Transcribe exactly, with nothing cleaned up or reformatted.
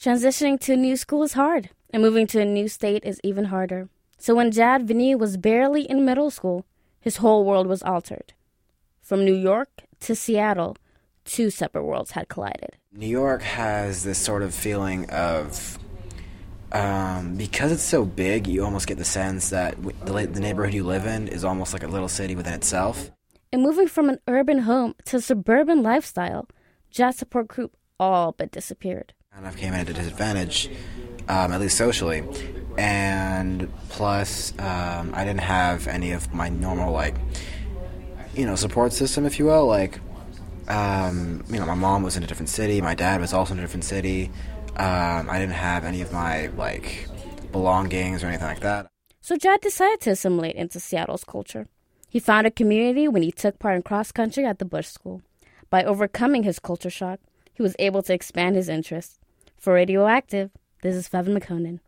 Transitioning to a new school is hard, and moving to a new state is even harder. So when Jad Vinny was barely in middle school, his whole world was altered. From New York to Seattle, two separate worlds had collided. New York has this sort of feeling of, um, because it's so big, you almost get the sense that the, the neighborhood you live in is almost like a little city within itself. And moving from an urban home to a suburban lifestyle, Jad's support group all but disappeared. And I came in at a disadvantage, um, at least socially. And plus, um, I didn't have any of my normal, like, you know, support system, if you will. Like, um, you know, my mom was in a different city. My dad was also in a different city. Um, I didn't have any of my, like, belongings or anything like that. So Jad decided to assimilate into Seattle's culture. He found a community when he took part in cross-country at the Bush School. By overcoming his culture shock, he was able to expand his interests. For Radioactive, this is Fevin McConan.